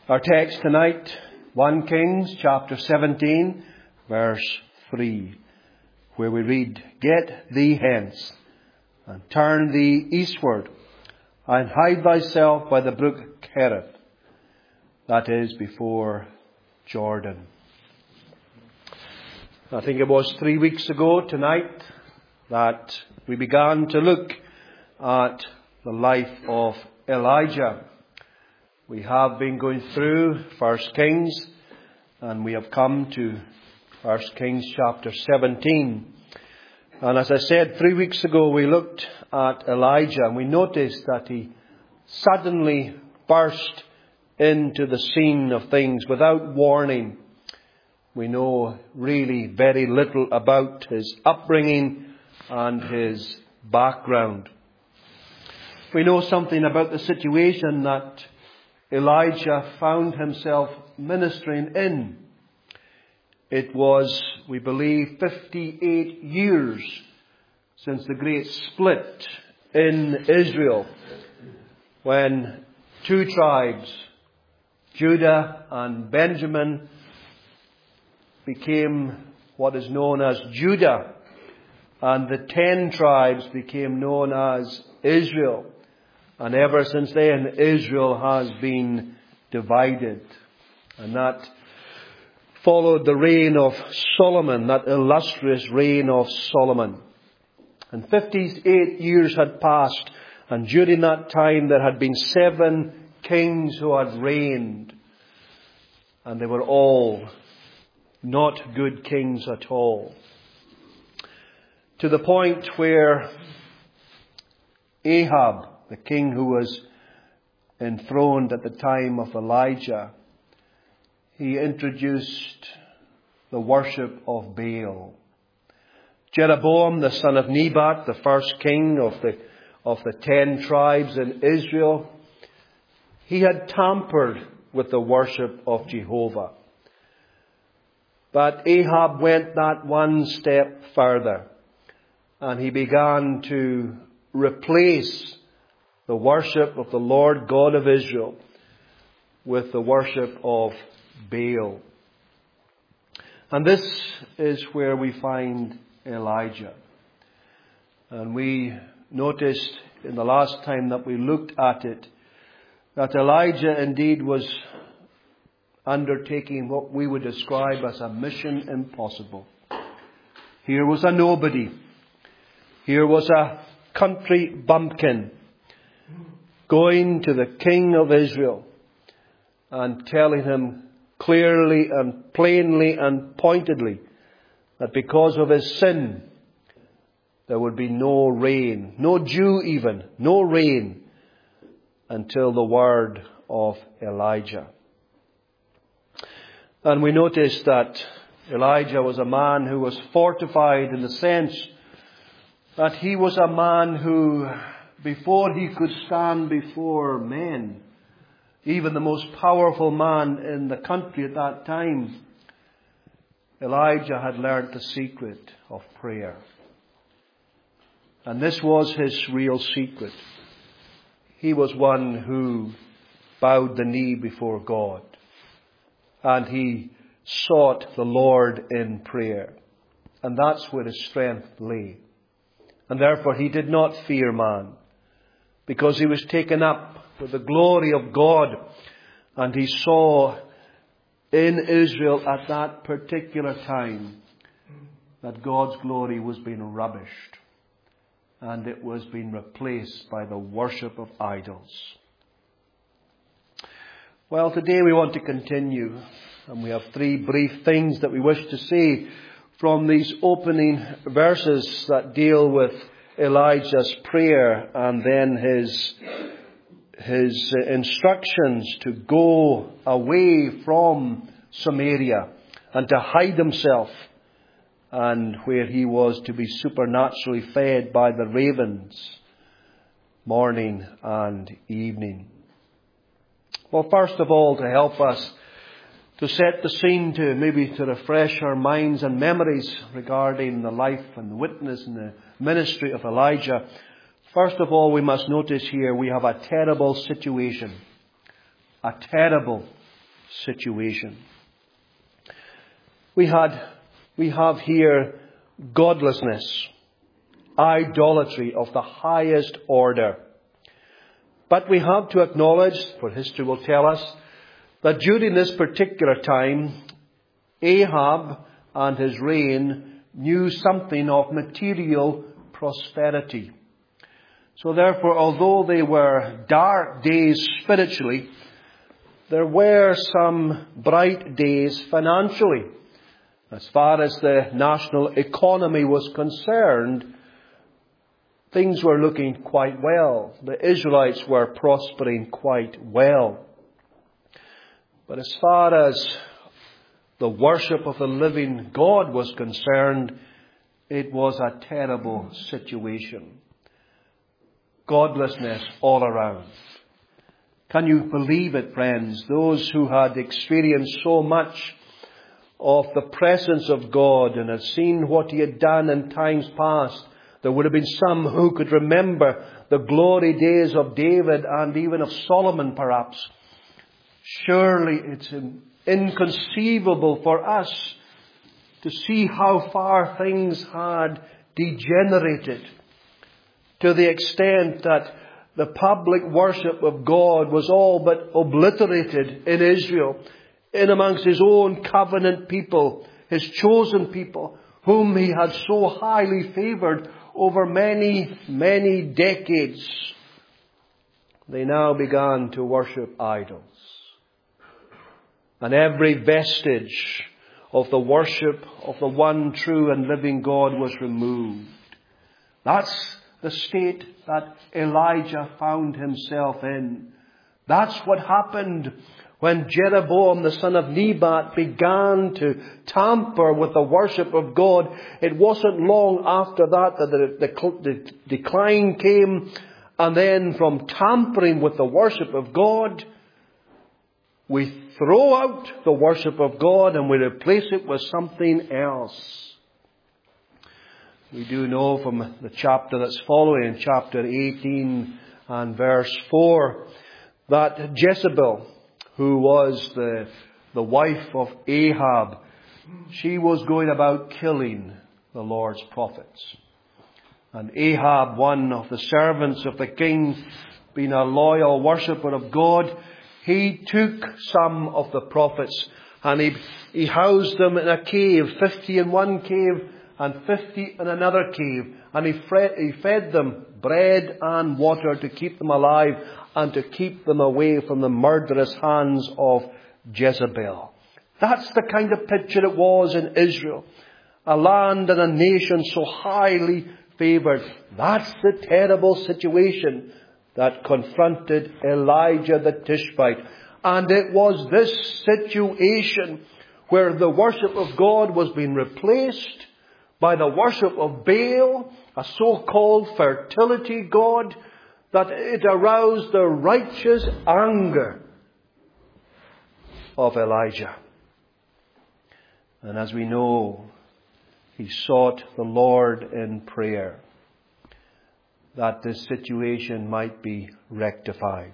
Our text tonight, 1 Kings chapter 17, verse 3, where we read, "Get thee hence, and turn thee eastward, and hide thyself by the brook Kerith," that is, before Jordan. I think it was 3 weeks ago tonight that we began to look at the life of Elijah. We have been going through 1 Kings, and we have come to 1 Kings chapter 17. And as I said 3 weeks ago, we looked at Elijah, and we noticed that he suddenly burst into the scene of things without warning. We know really very little about his upbringing and his background. We know something about the situation that Elijah found himself ministering in. It was, we believe, 58 years since the great split in Israel, when two tribes, Judah and Benjamin, became what is known as Judah, and the 10 tribes became known as Israel. And ever since then, Israel has been divided. And that followed the reign of Solomon, that illustrious reign of Solomon. And 58 years had passed, and during that time there had been 7 kings who had reigned. And they were all not good kings at all. To the point where Ahab, the king who was enthroned at the time of Elijah, he introduced the worship of Baal. Jeroboam, the son of Nebat, the first king of the 10 tribes in Israel, he had tampered with the worship of Jehovah. But Ahab went that one step further, and he began to replace the worship of the Lord God of Israel with the worship of Baal. And this is where we find Elijah. And we noticed in the last time that we looked at it, that Elijah indeed was undertaking what we would describe as a mission impossible. Here was a nobody. Here was a country bumpkin going to the king of Israel and telling him clearly and plainly and pointedly that because of his sin there would be no rain, no dew even, no rain until the word of Elijah. And we noticed that Elijah was a man who was fortified in the sense that he was a man who, before he could stand before men, even the most powerful man in the country at that time, Elijah had learned the secret of prayer. And this was his real secret. He was one who bowed the knee before God, and he sought the Lord in prayer. And that's where his strength lay. And therefore he did not fear man, because he was taken up with the glory of God. And he saw in Israel at that particular time that God's glory was being rubbished, and it was being replaced by the worship of idols. Well, today we want to continue, and we have 3 brief things that we wish to say from these opening verses that deal with Elijah's prayer and then his instructions to go away from Samaria and to hide himself, and where he was to be supernaturally fed by the ravens morning and evening. Well, first of all, to help us to set the scene, to refresh our minds and memories regarding the life and the witness and the ministry of Elijah, first of all, we must notice here we have a terrible situation. A terrible situation. We have here godlessness, idolatry of the highest order. But we have to acknowledge, for history will tell us, that during this particular time, Ahab and his reign knew something of material prosperity. So therefore, although they were dark days spiritually, there were some bright days financially. As far as the national economy was concerned, things were looking quite well. The Israelites were prospering quite well. But as far as the worship of the living God was concerned, it was a terrible situation. Godlessness all around. Can you believe it, friends? Those who had experienced so much of the presence of God and had seen what He had done in times past, there would have been some who could remember the glory days of David and even of Solomon perhaps. Surely it's inconceivable for us to see how far things had degenerated to the extent that the public worship of God was all but obliterated in Israel, in amongst His own covenant people, His chosen people, whom He had so highly favoured over many, many decades. They now began to worship idols. And every vestige of the worship of the one true and living God was removed. That's the state that Elijah found himself in. That's what happened when Jeroboam the son of Nebat began to tamper with the worship of God. It wasn't long after that the decline came. And then from tampering with the worship of God, we throw out the worship of God and we replace it with something else. We do know from the chapter that's following, chapter 18 and verse 4, that Jezebel, who was the wife of Ahab, she was going about killing the Lord's prophets. And Ahab, one of the servants of the king, being a loyal worshipper of God, he took some of the prophets and he housed them in a cave, 50 in one cave and 50 in another cave. And he fed them bread and water to keep them alive and to keep them away from the murderous hands of Jezebel. That's the kind of picture it was in Israel. A land and a nation so highly favoured. That's the terrible situation that confronted Elijah the Tishbite. And it was this situation where the worship of God was being replaced by the worship of Baal, a so-called fertility god, that it aroused the righteous anger of Elijah. And as we know, he sought the Lord in prayer that this situation might be rectified.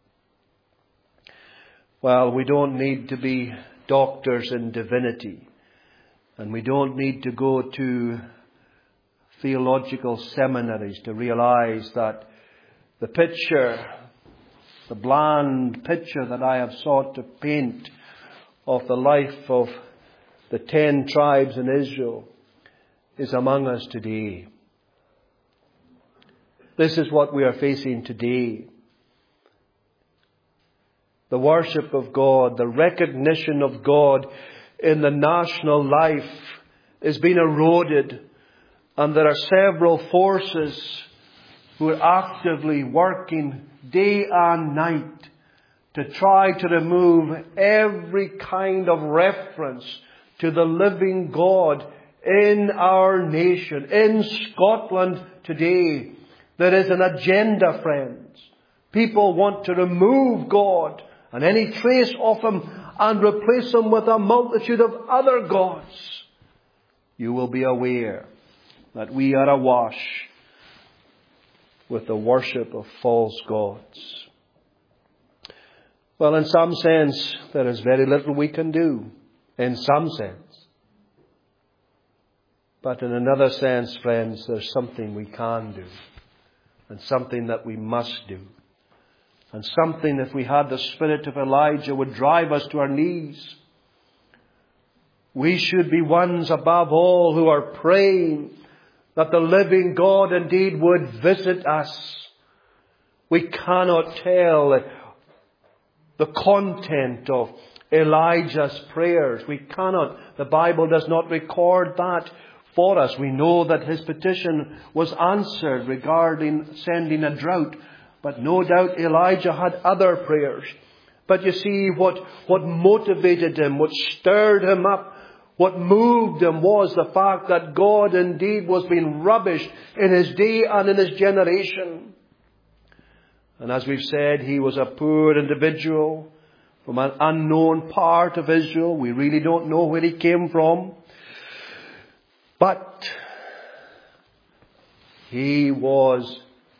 Well, we don't need to be doctors in divinity, and we don't need to go to theological seminaries to realize that the picture, the bland picture that I have sought to paint of the life of the 10 tribes in Israel is among us today. This is what we are facing today. The worship of God, the recognition of God in the national life is being eroded, and there are several forces who are actively working day and night to try to remove every kind of reference to the living God in our nation, in Scotland today. There is an agenda, friends. People want to remove God and any trace of Him and replace Him with a multitude of other gods. You will be aware that we are awash with the worship of false gods. Well, in some sense, there is very little we can do. In some sense. But in another sense, friends, there's something we can do. And something that we must do. And something, if we had the spirit of Elijah, would drive us to our knees. We should be ones above all who are praying that the living God indeed would visit us. We cannot tell the content of Elijah's prayers. We cannot. The Bible does not record that for us. We know that his petition was answered regarding sending a drought. But no doubt Elijah had other prayers. But you see, what motivated him, what stirred him up, what moved him was the fact that God indeed was being rubbished in his day and in his generation. And as we've said, he was a poor individual from an unknown part of Israel. We really don't know where he came from. But he was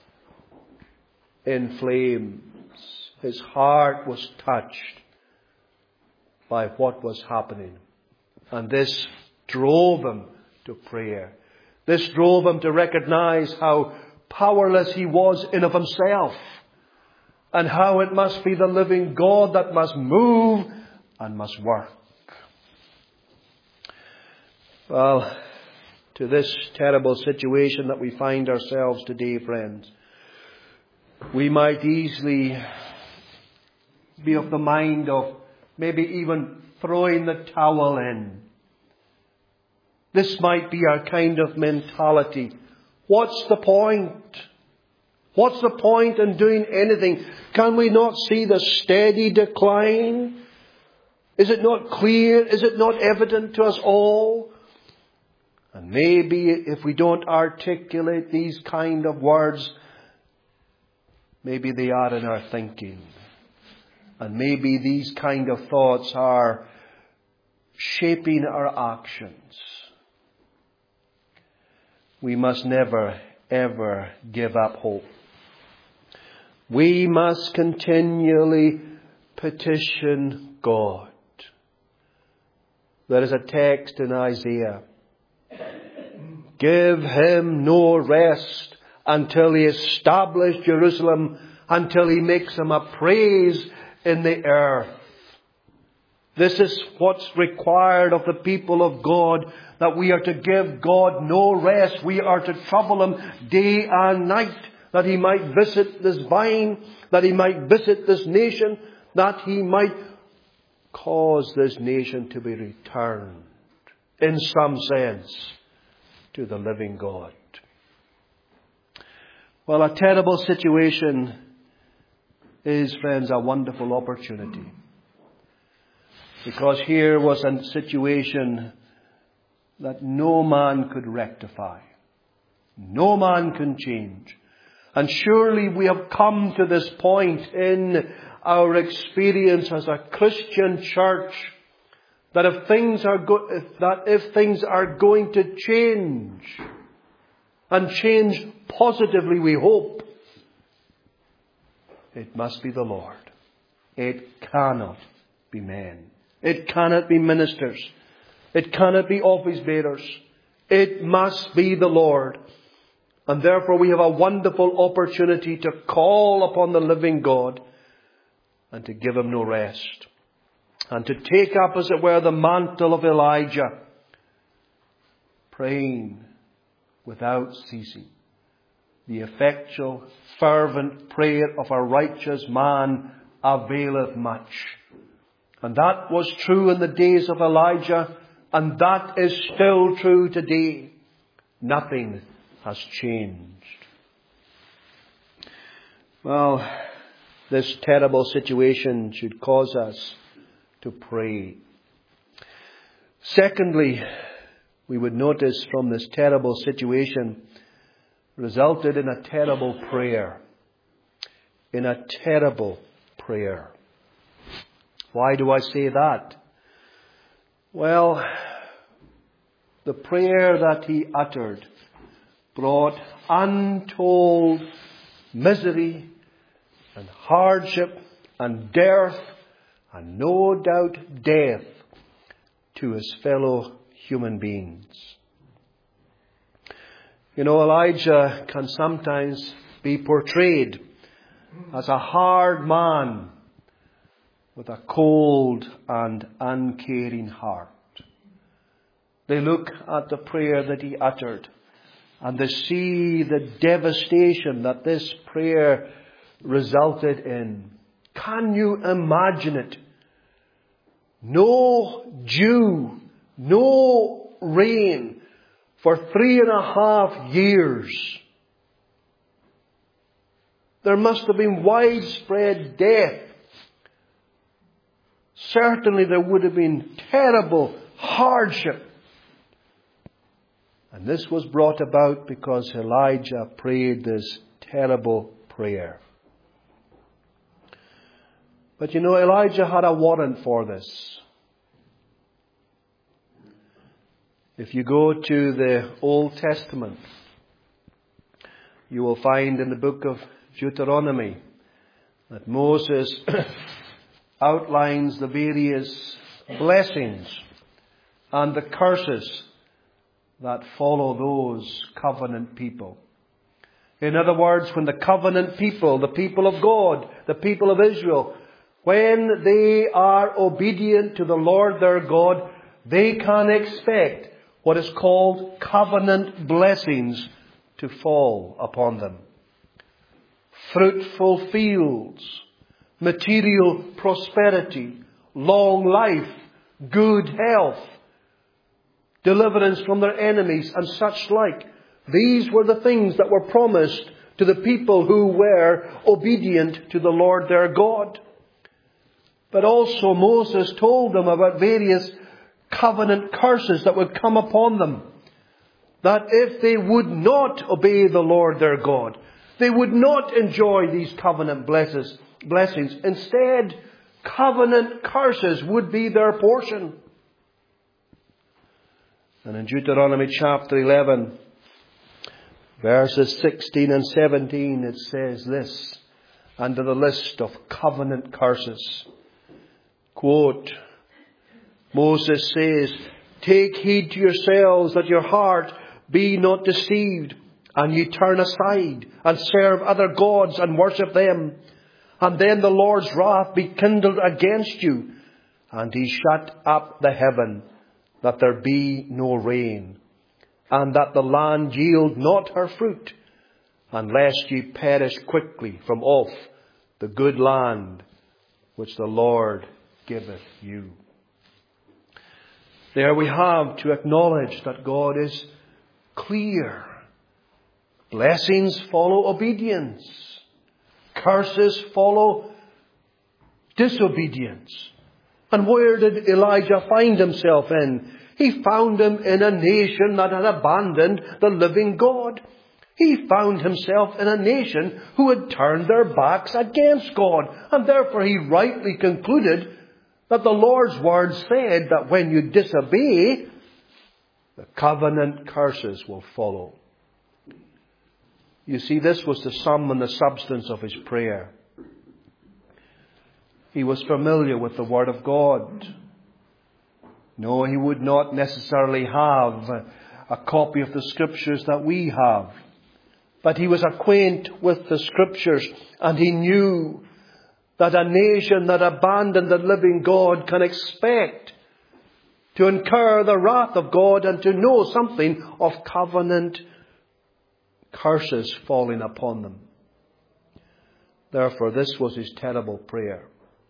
in flames. His heart was touched by what was happening. And this drove him to prayer. This drove him to recognize how powerless he was in of himself. And how it must be the living God that must move and must work. Well, to this terrible situation that we find ourselves today, friends, we might easily be of the mind of maybe even throwing the towel in. This might be our kind of mentality. What's the point? What's the point in doing anything? Can we not see the steady decline? Is it not clear? Is it not evident to us all? And maybe if we don't articulate these kind of words, maybe they are in our thinking. And maybe these kind of thoughts are shaping our actions. We must never, ever give up hope. We must continually petition God. There is a text in Isaiah. Give him no rest until he establish Jerusalem, until he makes him a praise in the earth. This is what's required of the people of God, that we are to give God no rest. We are to trouble him day and night, that he might visit this vine, that he might visit this nation, that he might cause this nation to be returned, in some sense, to the living God. Well, a terrible situation is, friends, a wonderful opportunity. Because here was a situation that no man could rectify. No man can change. And surely we have come to this point in our experience as a Christian church that if things are going to change, and change positively, we hope, it must be the Lord. It cannot be men. It cannot be ministers. It cannot be office bearers. It must be the Lord. And therefore we have a wonderful opportunity to call upon the living God and to give him no rest. And to take up, as it were, the mantle of Elijah, praying without ceasing. The effectual, fervent prayer of a righteous man availeth much. And that was true in the days of Elijah, and that is still true today. Nothing has changed. Well, this terrible situation should cause us to pray. Secondly, we would notice from this terrible situation resulted in a terrible prayer. In a terrible prayer. Why do I say that? Well, the prayer that he uttered brought untold misery and hardship and dearth and no doubt death to his fellow human beings. You know, Elijah can sometimes be portrayed as a hard man with a cold and uncaring heart. They look at the prayer that he uttered and they see the devastation that this prayer resulted in. Can you imagine it? No dew, no rain for 3.5 years. There must have been widespread death. Certainly there would have been terrible hardship. And this was brought about because Elijah prayed this terrible prayer. But you know, Elijah had a warrant for this. If you go to the Old Testament, you will find in the book of Deuteronomy that Moses outlines the various blessings and the curses that follow those covenant people. In other words, when the covenant people, the people of God, the people of Israel, when they are obedient to the Lord their God, they can expect what is called covenant blessings to fall upon them. Fruitful fields, material prosperity, long life, good health, deliverance from their enemies and such like. These were the things that were promised to the people who were obedient to the Lord their God. But also Moses told them about various covenant curses that would come upon them. That if they would not obey the Lord their God, they would not enjoy these covenant blessings. Instead, covenant curses would be their portion. And in Deuteronomy chapter 11, verses 16 and 17, it says this, under the list of covenant curses. Quote, Moses says, "Take heed to yourselves that your heart be not deceived, and ye turn aside and serve other gods and worship them. And then the Lord's wrath be kindled against you, and he shut up the heaven, that there be no rain, and that the land yield not her fruit, unless ye perish quickly from off the good land which the Lord giveth you." There we have to acknowledge that God is clear. Blessings follow obedience. Curses follow disobedience. And where did Elijah find himself in? He found him in a nation that had abandoned the living God. He found himself in a nation who had turned their backs against God. And therefore he rightly concluded that the Lord's word said that when you disobey, the covenant curses will follow. You see, this was the sum and the substance of his prayer. He was familiar with the Word of God. No, he would not necessarily have a copy of the Scriptures that we have. But he was acquainted with the Scriptures, and he knew that a nation that abandoned the living God can expect to incur the wrath of God and to know something of covenant curses falling upon them. Therefore, this was his terrible prayer.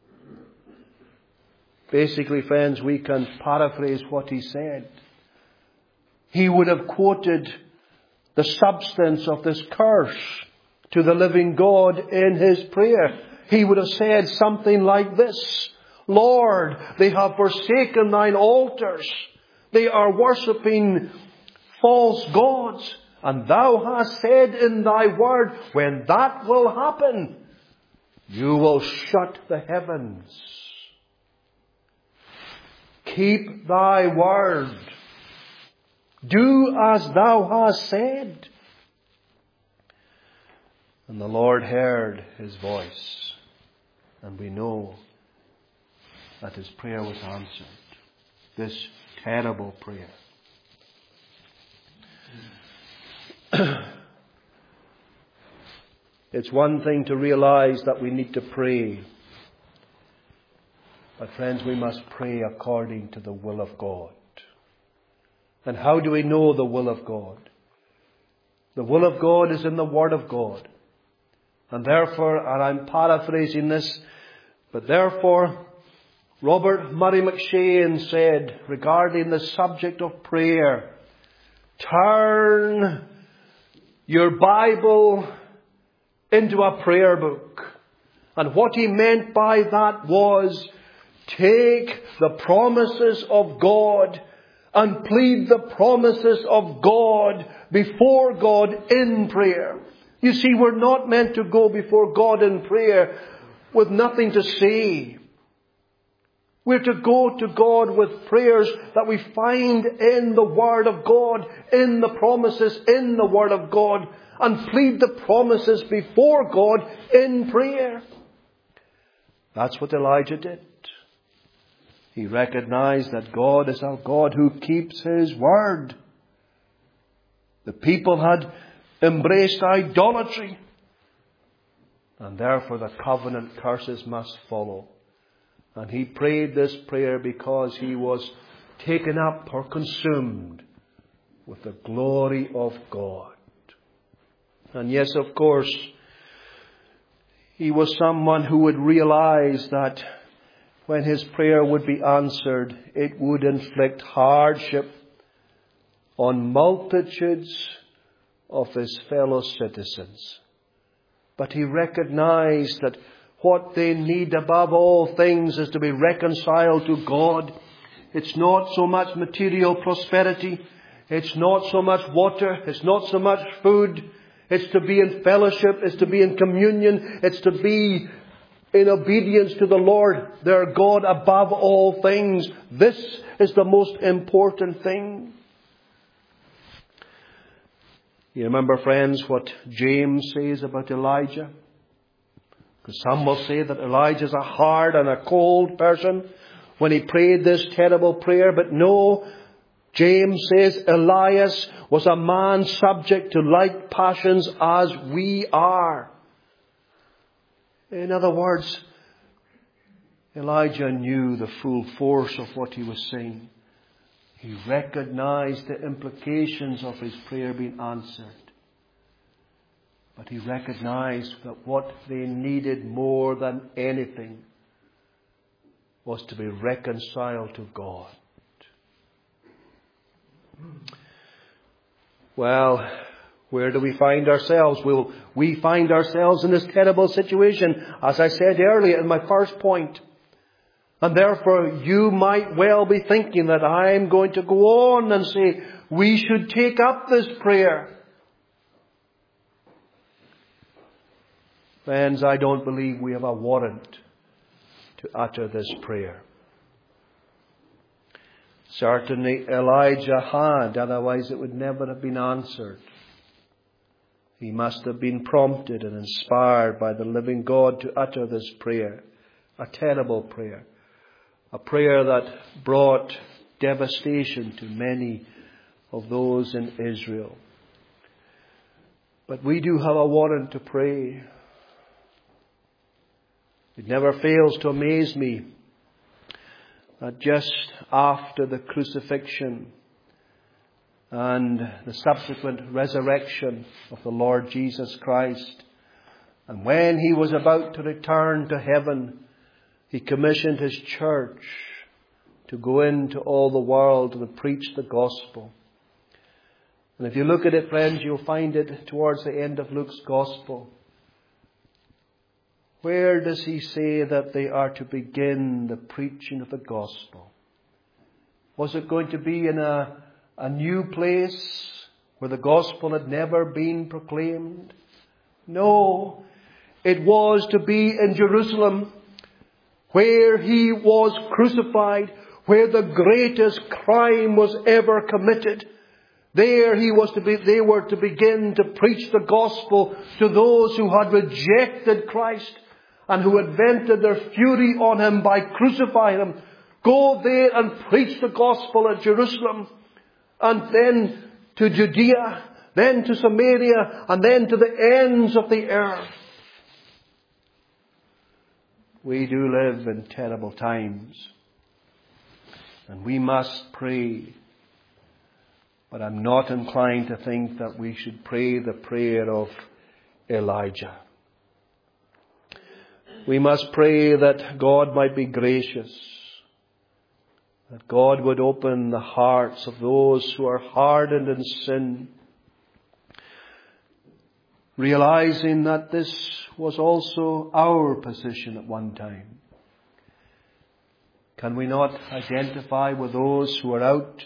Basically, friends, we can paraphrase what he said. He would have quoted the substance of this curse to the living God in his prayer. He would have said something like this: "Lord, they have forsaken thine altars. They are worshipping false gods. And thou hast said in thy word, when that will happen, you will shut the heavens. Keep thy word. Do as thou hast said." And the Lord heard his voice. And we know that his prayer was answered. This terrible prayer. It's one thing to realize that we need to pray. But friends, we must pray according to the will of God. And how do we know the will of God? The will of God is in the Word of God. And therefore, and I'm paraphrasing this, but therefore, Robert Murray McCheyne said regarding the subject of prayer, turn your Bible into a prayer book. And what he meant by that was, take the promises of God and plead the promises of God before God in prayer. You see, we're not meant to go before God in prayer with nothing to say. We're to go to God with prayers that we find in the Word of God, in the promises in the Word of God, and plead the promises before God in prayer. That's what Elijah did. He recognized that God is a God who keeps His word. The people had embraced idolatry, and therefore the covenant curses must follow. And he prayed this prayer because he was taken up or consumed with the glory of God. And yes, of course, he was someone who would realize that when his prayer would be answered, it would inflict hardship on multitudes of his fellow citizens. But he recognized that what they need above all things is to be reconciled to God. It's not so much material prosperity. It's not so much water. It's not so much food. It's to be in fellowship. It's to be in communion. It's to be in obedience to the Lord, their God, above all things. This is the most important thing. You remember, friends, what James says about Elijah? Because some will say that Elijah is a hard and a cold person when he prayed this terrible prayer. But no, James says Elias was a man subject to like passions as we are. In other words, Elijah knew the full force of what he was saying. He recognized the implications of his prayer being answered. But he recognized that what they needed more than anything was to be reconciled to God. Well, where do we find ourselves? Will we find ourselves in this terrible situation, as I said earlier in my first point? And therefore, you might well be thinking that I'm going to go on and say, we should take up this prayer. Friends, I don't believe we have a warrant to utter this prayer. Certainly Elijah had, otherwise it would never have been answered. He must have been prompted and inspired by the living God to utter this prayer. A terrible prayer. A prayer that brought devastation to many of those in Israel. But we do have a warrant to pray. It never fails to amaze me that just after the crucifixion and the subsequent resurrection of the Lord Jesus Christ, and when he was about to return to heaven, he commissioned his church to go into all the world and preach the gospel. And if you look at it, friends, you'll find it towards the end of Luke's gospel. Where does he say that they are to begin the preaching of the gospel? Was it going to be in a new place where the gospel had never been proclaimed? No, it was to be in Jerusalem, where he was crucified, where the greatest crime was ever committed. There they were to begin to preach the gospel to those who had rejected Christ and who had vented their fury on him by crucifying him, go there and preach the gospel at Jerusalem, and then to Judea, then to Samaria, and then to the ends of the earth. We do live in terrible times, and we must pray. But I'm not inclined to think that we should pray the prayer of Elijah. We must pray that God might be gracious, that God would open the hearts of those who are hardened in sin, realizing that this was also our position at one time. Can we not identify with those who are out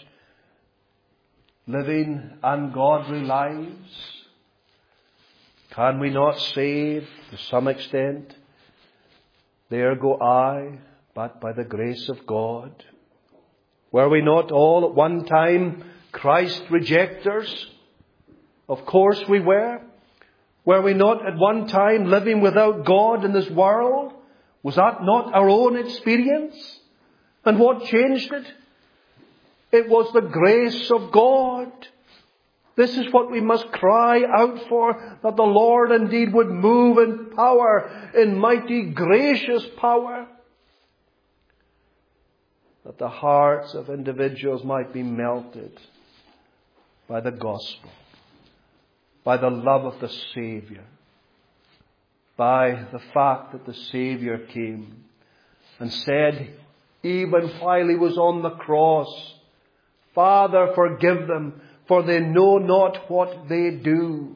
living ungodly lives? Can we not say, to some extent, there go I, but by the grace of God? Were we not all at one time Christ rejectors? Of course we were. Were we not at one time living without God in this world? Was that not our own experience? And what changed it? It was the grace of God. This is what we must cry out for, that the Lord indeed would move in power, in mighty gracious power. That the hearts of individuals might be melted by the gospel, by the love of the Saviour, by the fact that the Saviour came and said, even while He was on the cross, Father, forgive them, for they know not what they do.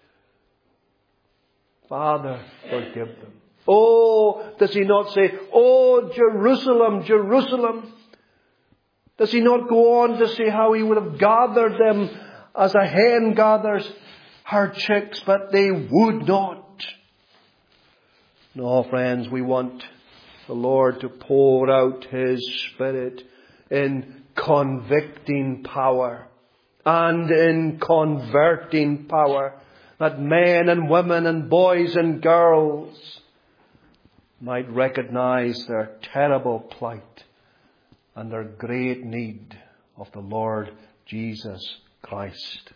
Father, forgive them. Oh, does He not say, oh, Jerusalem, Jerusalem? Does He not go on to say how He would have gathered them as a hen gathers her chicks, but they would not? No, friends, we want the Lord to pour out His Spirit in convicting power and in converting power, that men and women and boys and girls might recognize their terrible plight and their great need of the Lord Jesus Christ.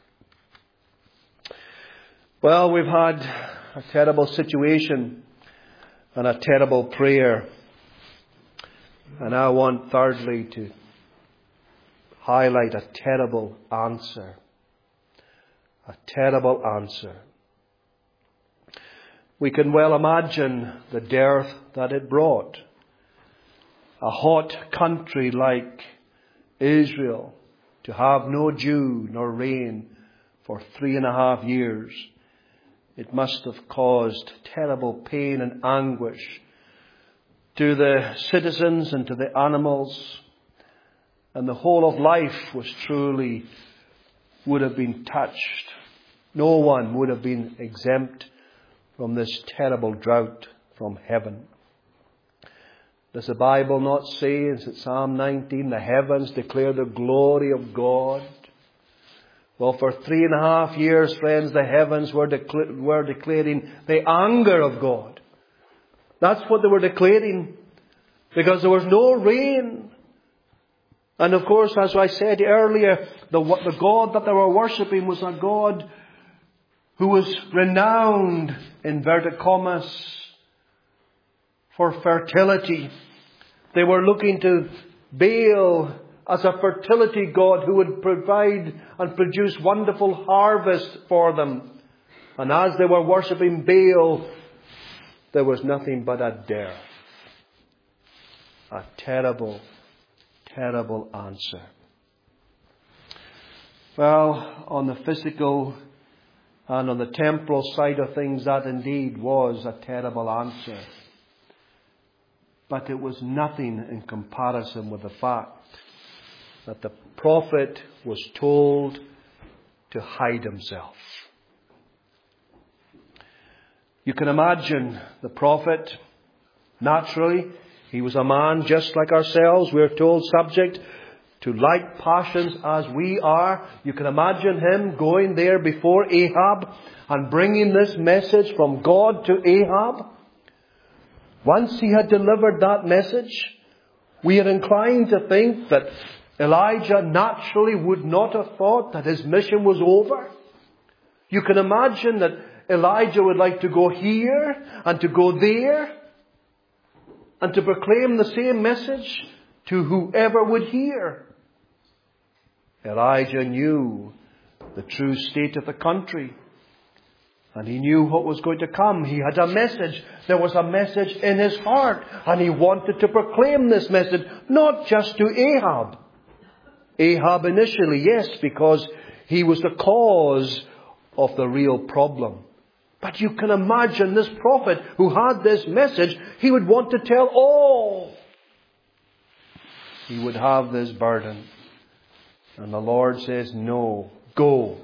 Well, we've had a terrible situation and a terrible prayer. And I want thirdly to highlight a terrible answer. A terrible answer. We can well imagine the dearth that it brought. A hot country like Israel to have no dew nor rain for 3.5 years. It must have caused terrible pain and anguish to the citizens and to the animals. And the whole of life was truly, would have been touched. No one would have been exempt from this terrible drought from heaven. Does the Bible not say in Psalm 19, the heavens declare the glory of God? Well, for 3.5 years, friends, the heavens were declaring the anger of God. That's what they were declaring, because there was no rain. And of course, as I said earlier, the God that they were worshipping was a God who was renowned, inverted commas, for fertility. They were looking to Baal as a fertility God who would provide and produce wonderful harvest for them. And as they were worshipping Baal, there was nothing but a dearth. A terrible, terrible answer. Well, on the physical and on the temporal side of things, that indeed was a terrible answer. But it was nothing in comparison with the fact that the prophet was told to hide himself. You can imagine the prophet. Naturally, he was a man just like ourselves. We're told subject to like passions as we are. You can imagine him going there before Ahab and bringing this message from God to Ahab. Once he had delivered that message, we are inclined to think that Elijah naturally would not have thought that his mission was over. You can imagine that Elijah would like to go here and to go there and to proclaim the same message to whoever would hear. Elijah knew the true state of the country, and he knew what was going to come. He had a message. There was a message in his heart, and he wanted to proclaim this message, not just to Ahab. Ahab initially, yes, because he was the cause of the real problem. But you can imagine this prophet who had this message, he would want to tell all. He would have this burden. And the Lord says, no, go.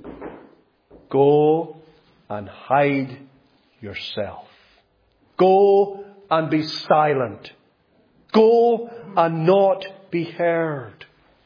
Go and hide yourself. Go and be silent. Go and not be heard.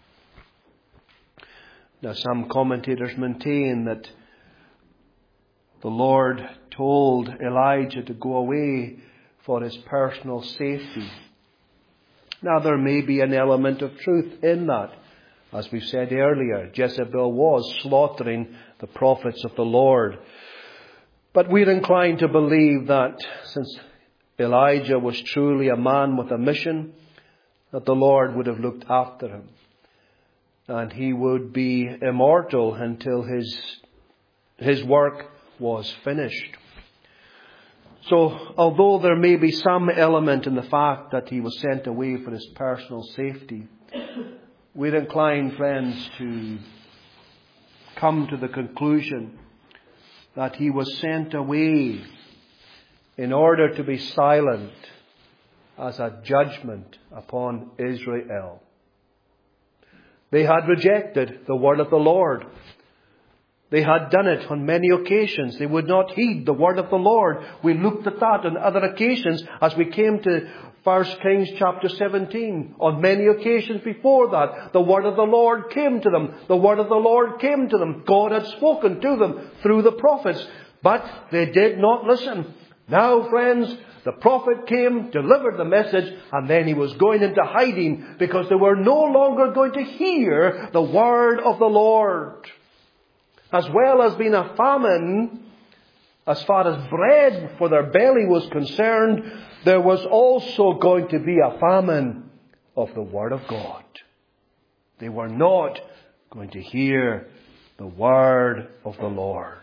Now, some commentators maintain that the Lord told Elijah to go away for his personal safety. Now, there may be an element of truth in that. As we've said earlier, Jezebel was slaughtering the prophets of the Lord. But we're inclined to believe that since Elijah was truly a man with a mission, that the Lord would have looked after him. And he would be immortal until his work was finished. So, although there may be some element in the fact that he was sent away for his personal safety, we're inclined, friends, to come to the conclusion that he was sent away in order to be silent as a judgment upon Israel. They had rejected the word of the Lord. They had done it on many occasions. They would not heed the word of the Lord. We looked at that on other occasions as we came to 1 Kings chapter 17. On many occasions before that, the word of the Lord came to them. The word of the Lord came to them. God had spoken to them through the prophets. But they did not listen. Now, friends, the prophet came, delivered the message, and then he was going into hiding because they were no longer going to hear the word of the Lord. As well as being a famine, as far as bread for their belly was concerned, there was also going to be a famine of the Word of God. They were not going to hear the Word of the Lord.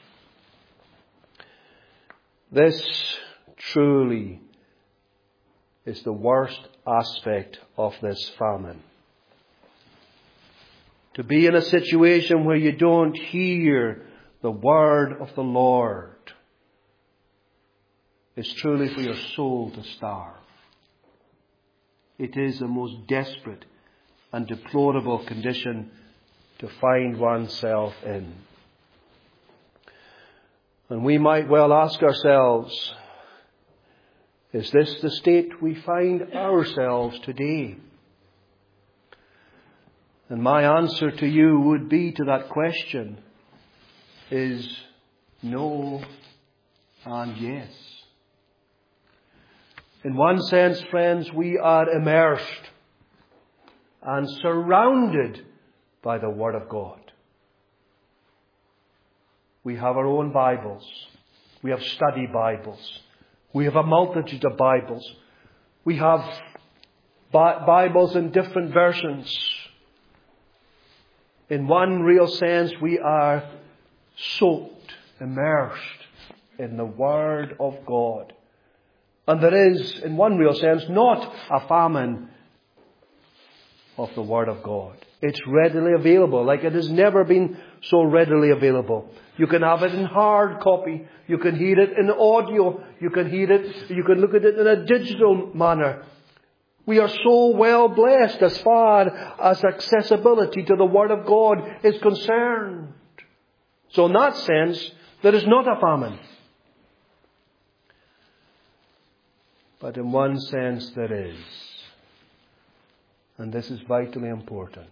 This truly is the worst aspect of this famine. To be in a situation where you don't hear the word of the Lord is truly for your soul to starve. It is the most desperate and deplorable condition to find oneself in. And we might well ask ourselves, is this the state we find ourselves today? And my answer to you would be to that question is no and yes. In one sense, friends, we are immersed and surrounded by the Word of God. We have our own Bibles. We have study Bibles. We have a multitude of Bibles. We have Bibles in different versions. In one real sense, we are soaked, immersed in the Word of God. And there is, in one real sense, not a famine of the Word of God. It's readily available, like it has never been so readily available. You can have it in hard copy. You can hear it in audio. You can look at it in a digital manner. We are so well blessed as far as accessibility to the Word of God is concerned. So in that sense, there is not a famine. But in one sense there is. And this is vitally important.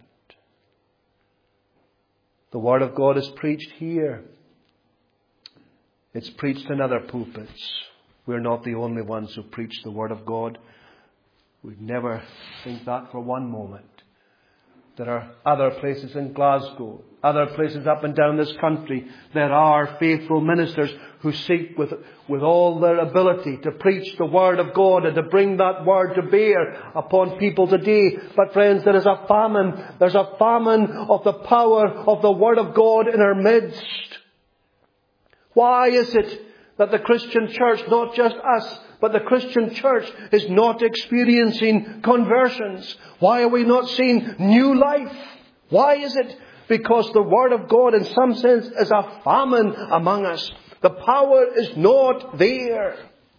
The Word of God is preached here. It's preached in other pulpits. We're not the only ones who preach the Word of God. We'd never think that for one moment. There are other places in Glasgow, other places up and down this country. There are faithful ministers who seek with all their ability to preach the Word of God and to bring that Word to bear upon people today. But friends, there is a famine. There's a famine of the power of the Word of God in our midst. Why is it that the Christian church, not just us, but the Christian church is not experiencing conversions? Why are we not seeing new life? Why is it? Because the Word of God in some sense is a famine among us. The power is not there.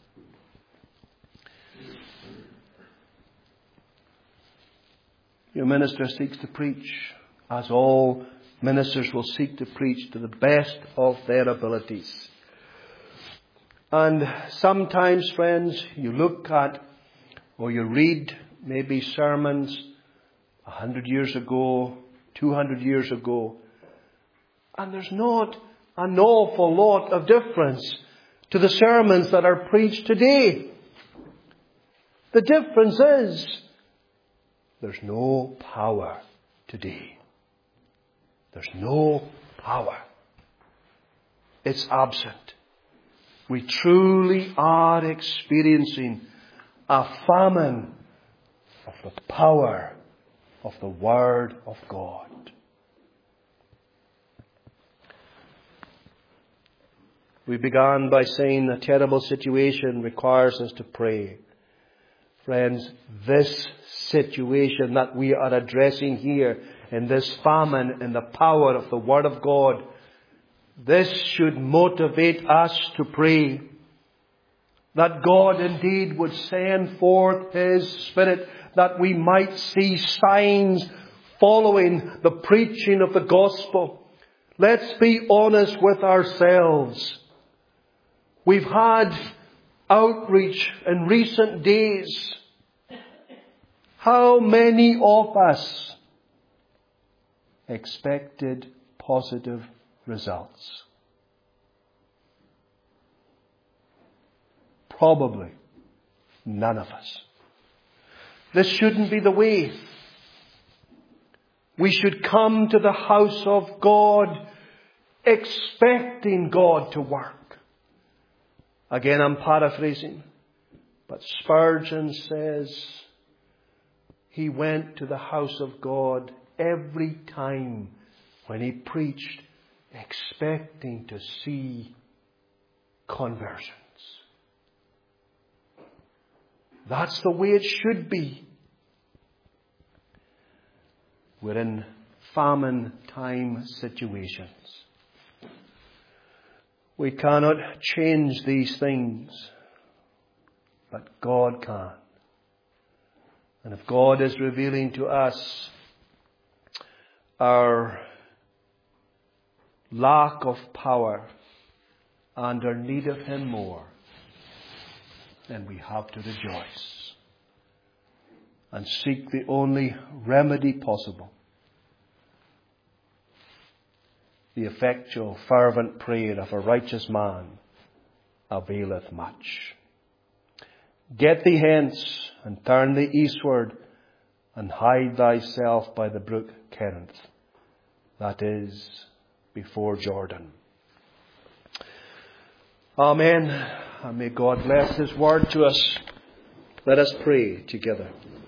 Your minister seeks to preach, as all ministers will seek to preach, to the best of their abilities. And sometimes, friends, you look at or you read maybe sermons 100 years ago, 200 years ago, and there's not an awful lot of difference to the sermons that are preached today. The difference is there's no power today. There's no power. It's absent. We truly are experiencing a famine of the power of the Word of God. We began by saying a terrible situation requires us to pray. Friends, this situation that we are addressing here, in this famine in the power of the Word of God, this should motivate us to pray that God indeed would send forth His Spirit, that we might see signs following the preaching of the gospel. Let's be honest with ourselves. We've had outreach in recent days. How many of us expected positive results? Probably none of us. This shouldn't be the way. We should come to the house of God expecting God to work. Again, I'm paraphrasing, but Spurgeon says he went to the house of God every time when he preached, expecting to see conversions. That's the way it should be. We're in famine time situations. We cannot change these things, but God can. And if God is revealing to us our lack of power and our need of Him more, then we have to rejoice and seek the only remedy possible. The effectual, fervent prayer of a righteous man availeth much. Get thee hence, and turn thee eastward, and hide thyself by the brook Kerith, that is, before Jordan. Amen. And may God bless His word to us. Let us pray together.